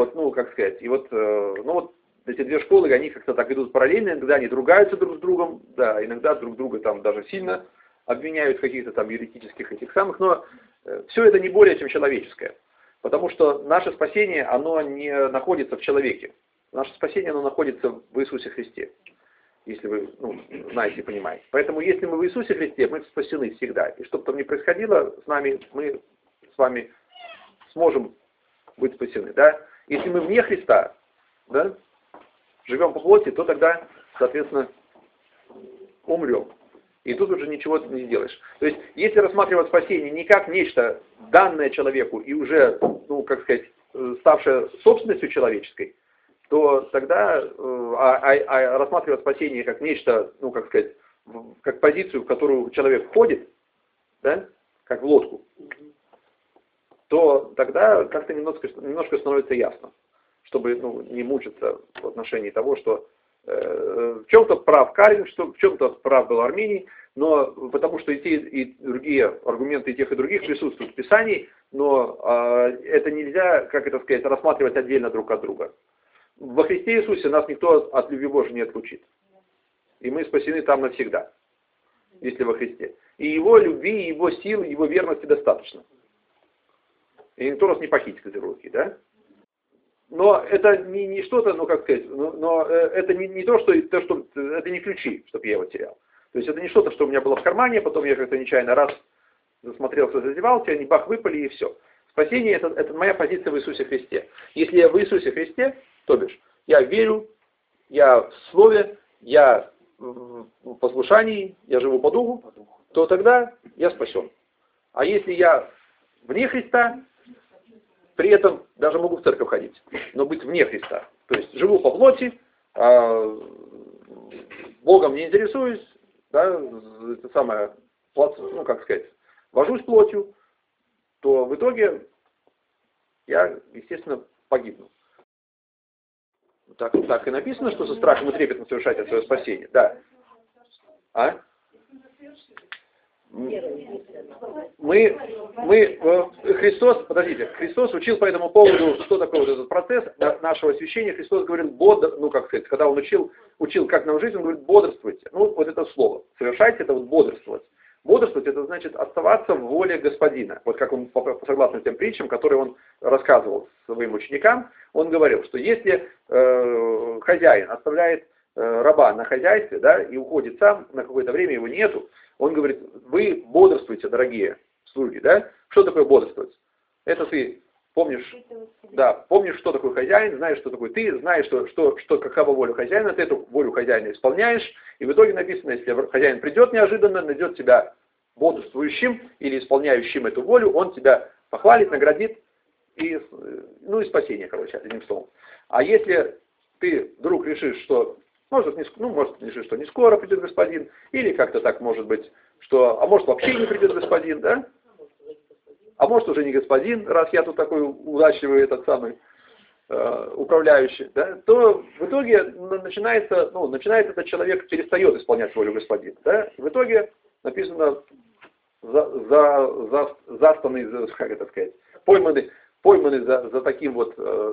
эти две школы, они как-то так идут параллельно, иногда они ругаются друг с другом, да, иногда друг друга там даже сильно обвиняют в каких-то там еретических этих самых, но все это не более чем человеческое. Потому что наше спасение, оно не находится в человеке. Наше спасение, оно находится в Иисусе Христе. Если вы знаете и понимаете. Поэтому, если мы в Иисусе Христе, мы спасены всегда. И что бы там ни происходило с нами, мы с вами сможем быть спасены. Да? Если мы вне Христа, да, живем по плоти, то тогда, соответственно, умрем. И тут уже ничего не сделаешь. То есть, если рассматривать спасение не как нечто данное человеку и уже, ставшее собственностью человеческой, то тогда, рассматривать спасение как нечто, как позицию, в которую человек входит, да, как в лодку, то тогда как-то немножко становится ясно, чтобы не мучиться в отношении того, что в чем-то прав Кальвин, что в чем-то прав был Арминий, но потому что и те, и другие аргументы и тех, и других присутствуют в Писании, но это нельзя, рассматривать отдельно друг от друга. Во Христе Иисусе нас никто от любви Божией не отлучит. И мы спасены там навсегда, если во Христе. И Его любви, Его сил, Его верности достаточно. И никто нас не похитит из руки, да? Но это не что-то, но это не то, что это не ключи, чтобы я его терял. То есть это не что-то, что у меня было в кармане, потом я как-то нечаянно раз засмотрелся, зазевался, они бах выпали и все. Спасение это моя позиция в Иисусе Христе. Если я в Иисусе Христе, то бишь, я верю, я в Слове, я в послушании, я живу по Духу, то тогда я спасен. А если я вне Христа, при этом даже могу в церковь ходить, но быть вне Христа. То есть живу по плоти, Богом не интересуюсь, да, ну, как сказать, вожусь плотью, то в итоге я, естественно, погибну. Так и написано, что со страхом и трепетом совершайте свое спасение. Да. А? Христос учил по этому поводу, что такое вот этот процесс нашего освящения. Христос говорил, ну как сказать, когда он учил, как нам жить, он говорит, бодрствуйте. Ну, вот это слово. Совершайте это вот бодрствовать. Бодрствовать, это значит оставаться в воле Господина. Вот как он, согласно тем притчам, которые он рассказывал своим ученикам, он говорил, что если хозяин оставляет раба на хозяйстве, да, и уходит сам, на какое-то время его нету, он говорит, вы бодрствуйте, дорогие слуги, да? Что такое бодрствовать? Это ты помнишь, да, помнишь, что такое хозяин, знаешь, что такое ты, знаешь, что какова воля хозяина, ты эту волю хозяина исполняешь, и в итоге написано, если хозяин придет неожиданно, найдет тебя бодрствующим или исполняющим эту волю, он тебя похвалит, наградит, и спасение, короче, одним словом. А если ты вдруг решишь, что может, решишь, что не скоро придет господин, или как-то так может быть, что, а может вообще не придет господин, да? А может уже не господин, раз я тут такой удачливый этот самый управляющий, да? То в итоге начинает этот человек, перестает исполнять волю господина, да? В итоге написано застанный, как это сказать, пойманный за таким вот,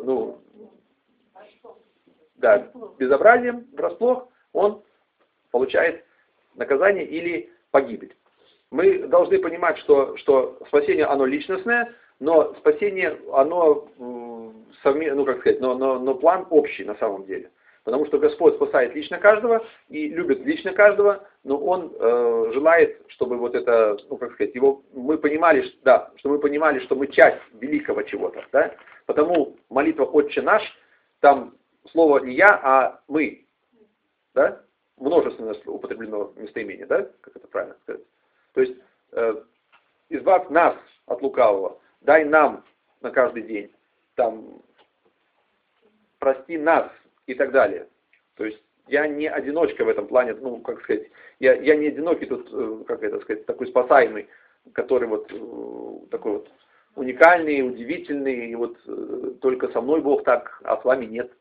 безобразием, врасплох, он получает наказание или погибель. Мы должны понимать, что спасение, оно личностное, но спасение, оно, но план общий на самом деле. Потому что Господь спасает лично каждого и любит лично каждого, но Он желает, чтобы вот это, мы понимали, что мы часть великого чего-то, да? Потому молитва «Отче наш», там слово не я, а мы, да? Множественно употреблено местоимение, да? Как это правильно сказать? То есть, избавь нас от лукавого, дай нам на каждый день, там, прости нас и так далее. То есть, я не одиночка в этом плане, я не одинокий тут, такой спасаемый, который такой вот уникальный, удивительный, и вот только со мной Бог так, а с вами нет.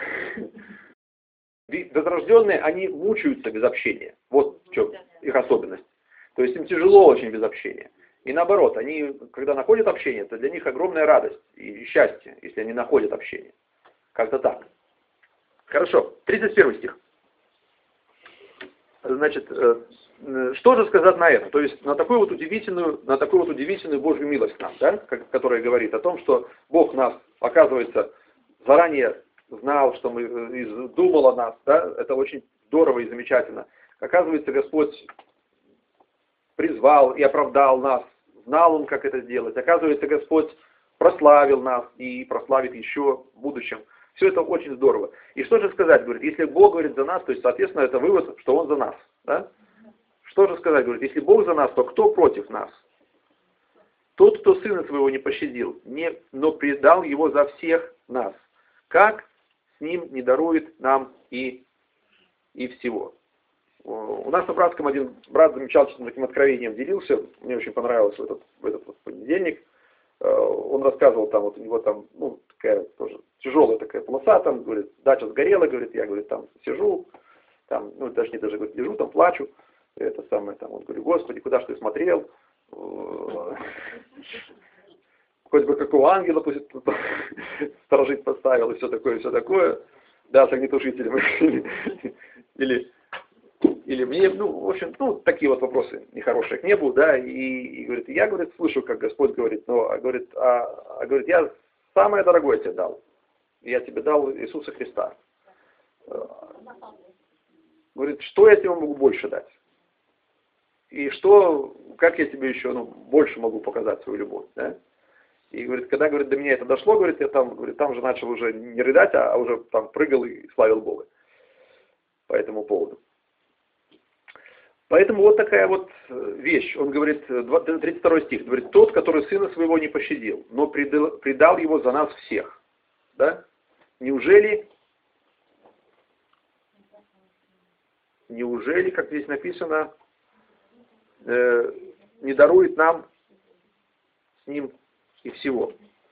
Безрожденные, они мучаются без общения. Вот в чем их особенность. То есть им тяжело очень без общения. И наоборот, они, когда находят общение, это для них огромная радость и счастье, если они находят общение. Как-то так. Хорошо, 31 стих. Значит, что же сказать на это? То есть на такую вот удивительную Божью милость к нам, да, которая говорит о том, что Бог нас, оказывается, заранее знал, что думал о нас, да, это очень здорово и замечательно. Оказывается, Господь призвал и оправдал нас, знал Он, как это сделать. Оказывается, Господь прославил нас и прославит еще в будущем. Все это очень здорово. И что же сказать, говорит, если Бог говорит за нас, то есть, соответственно, это вывод, что Он за нас. Да? Что же сказать, говорит, если Бог за нас, то кто против нас? Тот, кто Сына Своего не пощадил, но предал Его за всех нас. Как с Ним не дарует нам и всего? У нас на братском один брат замечательным таким откровением делился, мне очень понравилось в этот понедельник. Он рассказывал, там вот у него там, такая тоже тяжелая такая полоса, там, говорит, дача сгорела, говорит, я, говорит, там сижу, там, даже говорит, лежу, там плачу, это самое, там, он говорит, Господи, куда ж ты смотрел? Хоть бы какого ангела пусть сторожить поставил, и все такое, да, с огнетушителем, или мне, в общем, такие вот вопросы нехорошие к небу, да, и говорит, я, говорит, слышу, как Господь говорит, говорит, я самое дорогое тебе дал. Я тебе дал Иисуса Христа. Говорит, что я тебе могу больше дать? И как я тебе еще, больше могу показать свою любовь, да? И говорит, когда, говорит, до меня это дошло, говорит, я там же начал уже не рыдать, а уже там прыгал и славил Бога по этому поводу. Поэтому вот такая вот вещь. Он говорит, 32 стих, говорит, тот, который Сына Своего не пощадил, но предал Его за нас всех. Да? Неужели, как здесь написано, не дарует нам с Ним и всего.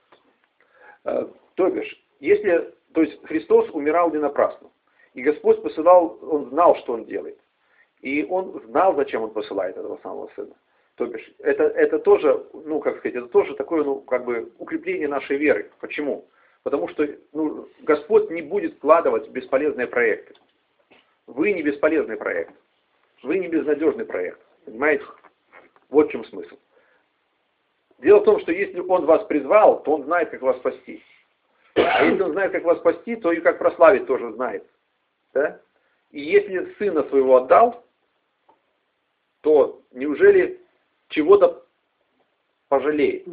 То бишь, то есть Христос умирал не напрасно. И Господь посылал, Он знал, что Он делает. И Он знал, зачем Он посылает этого самого Сына. То бишь, это тоже, это тоже такое, укрепление нашей веры. Почему? Потому что, Господь не будет вкладывать в бесполезные проекты. Вы не бесполезный проект. Вы не безнадежный проект. Понимаете? Вот в чем смысл. Дело в том, что если Он вас призвал, то Он знает, как вас спасти. А если Он знает, как вас спасти, то и как прославить тоже знает. Да? И если Сына Своего отдал, то неужели чего-то пожалеет?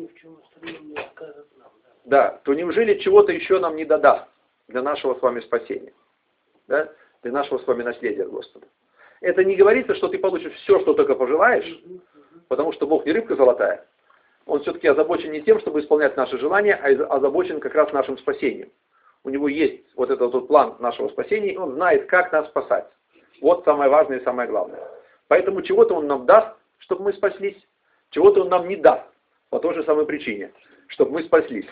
Да, то неужели чего-то еще нам не додаст для нашего с вами спасения? Да? Для нашего с вами наследия от Господа. Это не говорится, что ты получишь все, что только пожелаешь, потому что Бог не рыбка золотая. Он все-таки озабочен не тем, чтобы исполнять наши желания, а озабочен как раз нашим спасением. У него есть вот этот вот план нашего спасения, и он знает, как нас спасать. Вот самое важное и самое главное. Поэтому чего-то он нам даст, чтобы мы спаслись, чего-то он нам не даст, по той же самой причине, чтобы мы спаслись.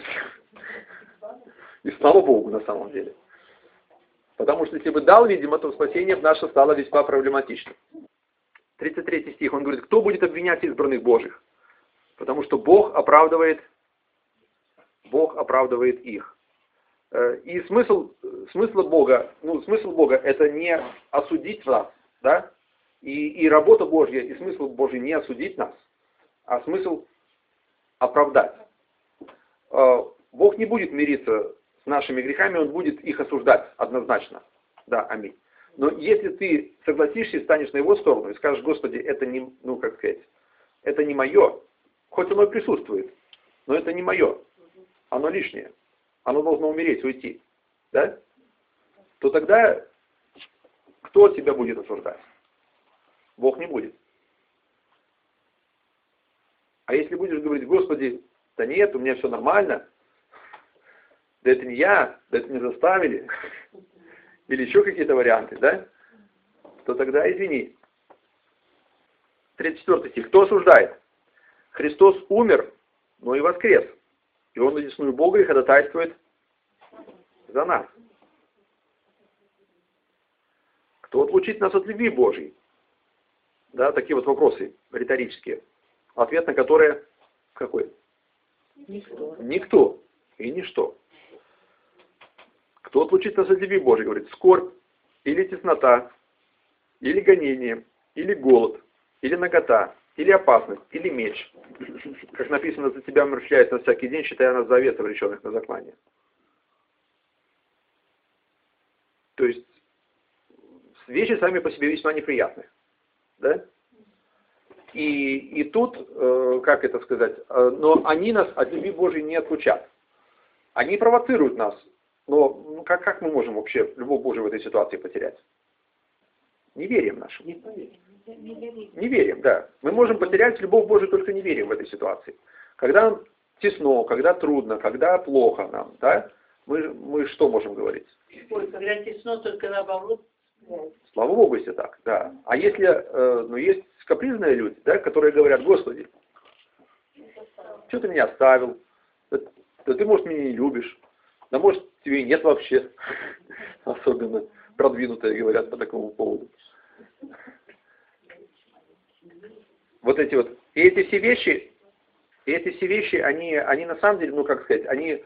И слава Богу на самом деле. Потому что если бы дал, видимо, то спасение наше стало весьма проблематичным. 33 стих, он говорит, кто будет обвинять избранных Божьих? Потому что Бог оправдывает их. И смысл Бога это не осудить нас, да? И работа Божья, и смысл Божий не осудить нас, а смысл оправдать. Бог не будет мириться с нашими грехами, Он будет их осуждать однозначно. Да, аминь. Но если ты согласишься и станешь на Его сторону и скажешь, Господи, это не, это не мое, хоть оно и присутствует, но это не мое, оно лишнее, оно должно умереть, уйти, да? То тогда кто тебя будет осуждать? Бог не будет. А если будешь говорить, Господи, да нет, у меня все нормально, да это не я, да это не заставили, или еще какие-то варианты, да? То тогда извини. 34 стих. Кто осуждает? Христос умер, но и воскрес. И Он одесную Бога и ходатайствует за нас. Кто отлучит нас от любви Божьей? Да, такие вот вопросы риторические. Ответ на которые какой? Никто. Никто и ничто. Кто отлучит нас от любви Божьей, говорит, скорбь, или теснота, или гонение, или голод, или нагота, или опасность, или меч. Как написано, за тебя умерщвляется на всякий день, считая нас за овец, обреченных на заклание. То есть, вещи сами по себе весьма неприятные. Да? И тут, как это сказать, но они нас от любви Божьей не отлучат. Они провоцируют нас. Но как мы можем вообще любовь Божию в этой ситуации потерять? Неверием нашим. Неверием, да. Мы можем потерять любовь Божию только неверием в этой ситуации. Когда нам тесно, когда трудно, когда плохо нам, да, мы что можем говорить? Ой, когда тесно, только наоборот. Слава Богу, если так, да. А если, есть капризные люди, да, которые говорят, Господи, что ты меня оставил? Да ты, может, меня не любишь. Да, может, тебе и нет вообще. Особенно продвинутые говорят по такому поводу. Вот эти вот. И эти все вещи, они на самом деле, они,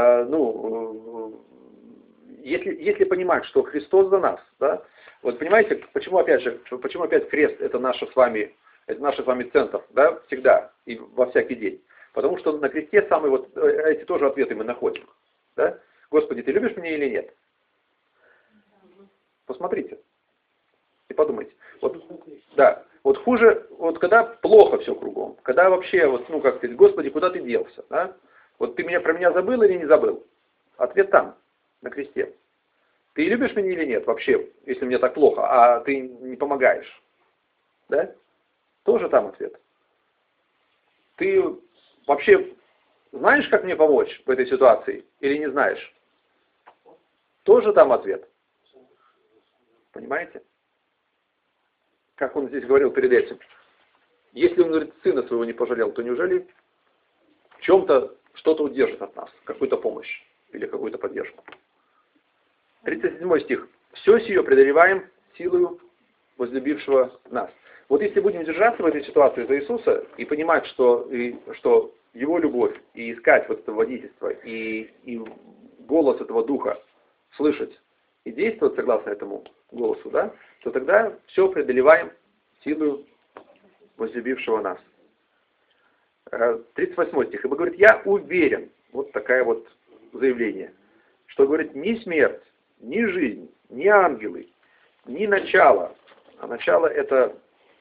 если понимать, что Христос за нас, да, вот понимаете, почему опять крест это наш с вами центр, да, всегда и во всякий день. Потому что на кресте самые вот эти тоже ответы мы находим. Да? Господи, ты любишь меня или нет? Посмотрите и подумайте. Вот, да, вот хуже, вот когда плохо все кругом, когда вообще, Господи, куда ты делся? Да? Вот ты про меня забыл или не забыл? Ответ там, на кресте. Ты любишь меня или нет вообще, если мне так плохо, а ты не помогаешь? Да? Тоже там ответ. Ты вообще знаешь, как мне помочь в этой ситуации или не знаешь? Тоже там ответ. Понимаете? Как он здесь говорил перед этим. Если он, говорит, сына своего не пожалел, то неужели в чем-то что-то удержит от нас, какую-то помощь или какую-то поддержку? 37 стих. «Все сие преодолеваем силою возлюбившего нас». Вот если будем держаться в этой ситуации за Иисуса и понимать, что Его любовь, и искать вот это водительство, и голос этого Духа слышать и действовать согласно этому голосу, да, то тогда все преодолеваем силою возлюбившего нас. 38 стих. «Ибо, говорит, я уверен», вот такое вот заявление, что, говорит, ни смерть, ни жизнь, ни ангелы, ни начало, а начало это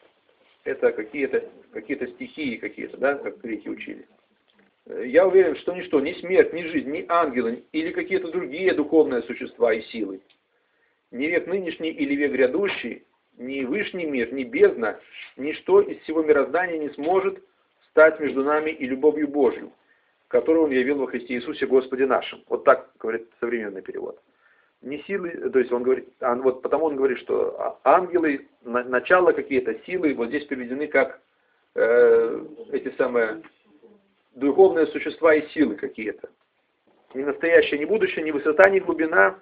какие-то стихии какие-то, да, как греки учили. Я уверен, что ничто, ни смерть, ни жизнь, ни ангелы, или какие-то другие духовные существа и силы, ни век нынешний или век грядущий, ни вышний мир, ни бездна, ничто из всего мироздания не сможет стать между нами и любовью Божью, которую Он явил во Христе Иисусе Господе нашим. Вот так говорит современный перевод. Не силы, то есть он говорит, вот потому он говорит, что ангелы, начало какие-то силы, вот здесь приведены как эти самые духовные существа и силы какие-то. Ни настоящее, ни будущее, ни высота, ни глубина,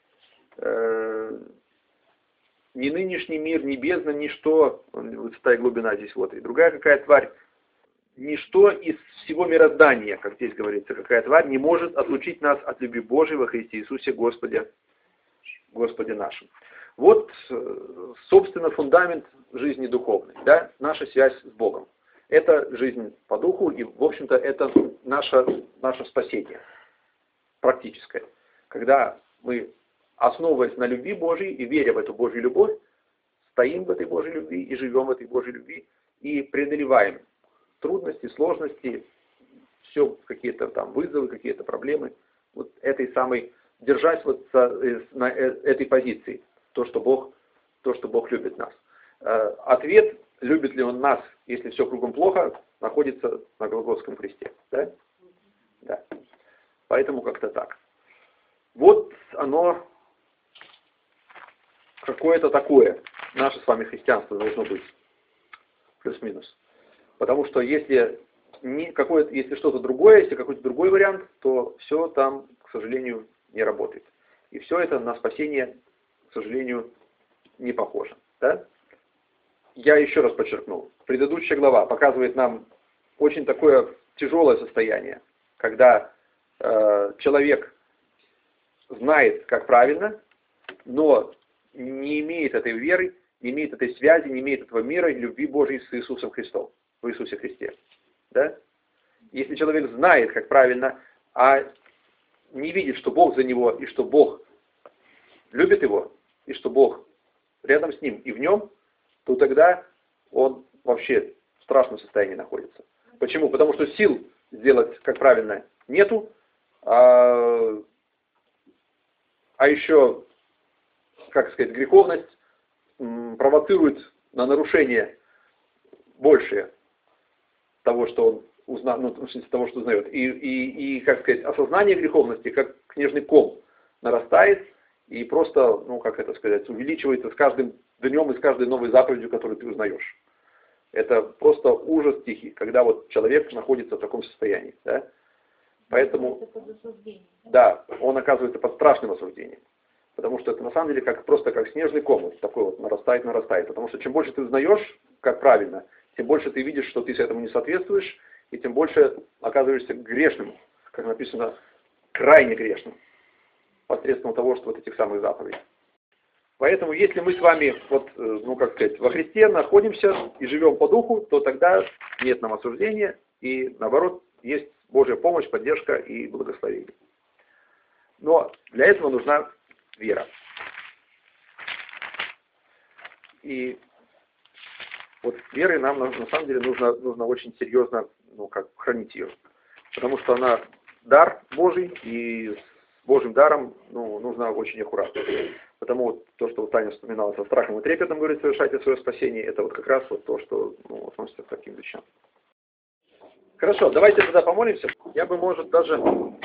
ни нынешний мир, ни бездна, ничто, высота и глубина здесь вот, и другая какая тварь, ничто из всего мироздания, как здесь говорится, какая тварь, не может отлучить нас от любви Божией во Христе Иисусе Господе нашим. Вот, собственно, фундамент жизни духовной, да, наша связь с Богом. Это жизнь по духу, и, в общем-то, это наше спасение практическое. Когда мы, основываясь на любви Божьей и веря в эту Божью любовь, стоим в этой Божьей любви и живем в этой Божьей любви, и преодолеваем трудности, сложности, все какие-то там вызовы, какие-то проблемы, вот этой самой, держась вот на этой позиции, то, что Бог любит нас. Ответ, любит ли Он нас, если все кругом плохо, находится на Голгофском кресте. Да? Да. Поэтому как-то так. Вот оно какое-то такое. Наше с вами христианство должно быть. Плюс-минус. Потому что если что-то другое, если какой-то другой вариант, то все там, к сожалению, не работает. И все это на спасение, к сожалению, не похоже. Да? Я еще раз подчеркну. Предыдущая глава показывает нам очень такое тяжелое состояние, когда человек знает, как правильно, но не имеет этой веры, не имеет этой связи, не имеет этого мира и любви Божьей с Иисусом Христом, в Иисусе Христе. Да? Если человек знает, как правильно, а не видит, что Бог за него, и что Бог любит его, и что Бог рядом с ним и в нем, то тогда он вообще в страшном состоянии находится. Почему? Потому что сил сделать, как правильно, нету, а еще, как сказать, греховность провоцирует на нарушение большее того, что он узнал, ну, в смысле того, что узнает. И, как сказать, осознание греховности, как снежный ком, нарастает и просто, ну, как это сказать, увеличивается с каждым днем и с каждой новой заповедью, которую ты узнаешь. Это просто ужас тихий, когда вот человек находится в таком состоянии. Да? Поэтому, да, он оказывается под страшным осуждением. Потому что это на самом деле просто как снежный ком, вот такой вот нарастает. Потому что чем больше ты узнаешь, как правильно, тем больше ты видишь, что ты этому не соответствуешь, и тем больше оказываешься грешным, как написано, крайне грешным, посредством того, что вот этих самых заповедей. Поэтому, если мы с вами, вот, ну как сказать, во Христе находимся и живем по духу, то тогда нет нам осуждения, и наоборот, есть Божья помощь, поддержка и благословение. Но для этого нужна вера. И вот верой нам на самом деле нужно очень серьезно, ну, как хранить ее. Потому что она дар Божий, и с Божьим даром, ну, нужно очень аккуратно. Потому вот то, что Таня вспоминала, со страхом и трепетом, говорит, совершайте свое спасение, это вот как раз вот то, что, ну, относится к таким вещам. Хорошо, давайте тогда помолимся. Я бы, может, даже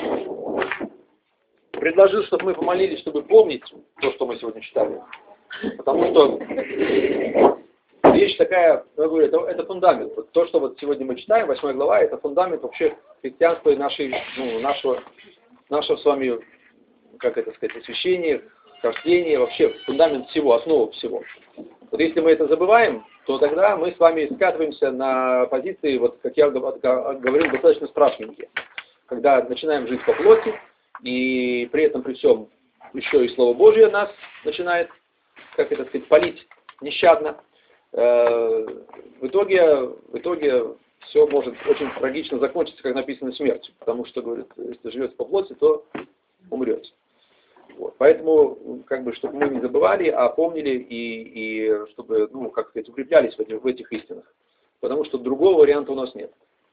предложил, чтобы мы помолились, чтобы помнить то, что мы сегодня читали. Потому что вещи вещь такая, я говорю, это фундамент. Вот то, что вот сегодня мы читаем, 8 глава, это фундамент вообще христианства и нашего с вами, как это сказать, освящения, хождения, вообще фундамент всего, основа всего. Вот если мы это забываем, то тогда мы с вами скатываемся на позиции, вот как я говорил, достаточно страшненькие. Когда начинаем жить по плоти, и при этом, при всем, еще и Слово Божье нас начинает, как это сказать, палить нещадно. В итоге все может очень трагично закончиться, как написано, смертью. Потому что, говорит, если живете по плоти, то умрете. Вот. Поэтому, как бы, чтобы мы не забывали, а помнили и чтобы, как сказать, укреплялись в этих истинах. Потому что другого варианта у нас нет.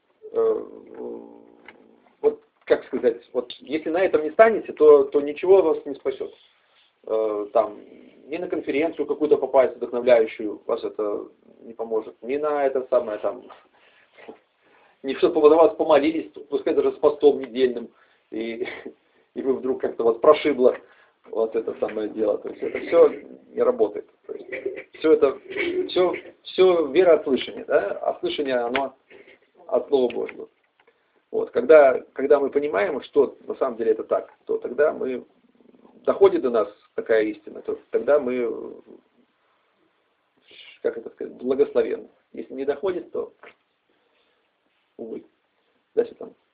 Вот, как сказать, вот если на этом не станете, то ничего вас не спасет. Там, ни на конференцию какую-то попасть, вдохновляющую, вас это не поможет. Ни на это самое там, ни чтобы за вас помолились, пускай даже с постом недельным, и вы вдруг как-то вас прошибло вот это самое дело. То есть это все не работает. То есть, все вера от слышания, да? А слышание оно от Слова Божьего. Вот. Когда мы понимаем, что на самом деле это так, то тогда доходит до нас такая истина, то тогда мы, как это сказать, благословенны. Если не доходит, то увы. До свидания.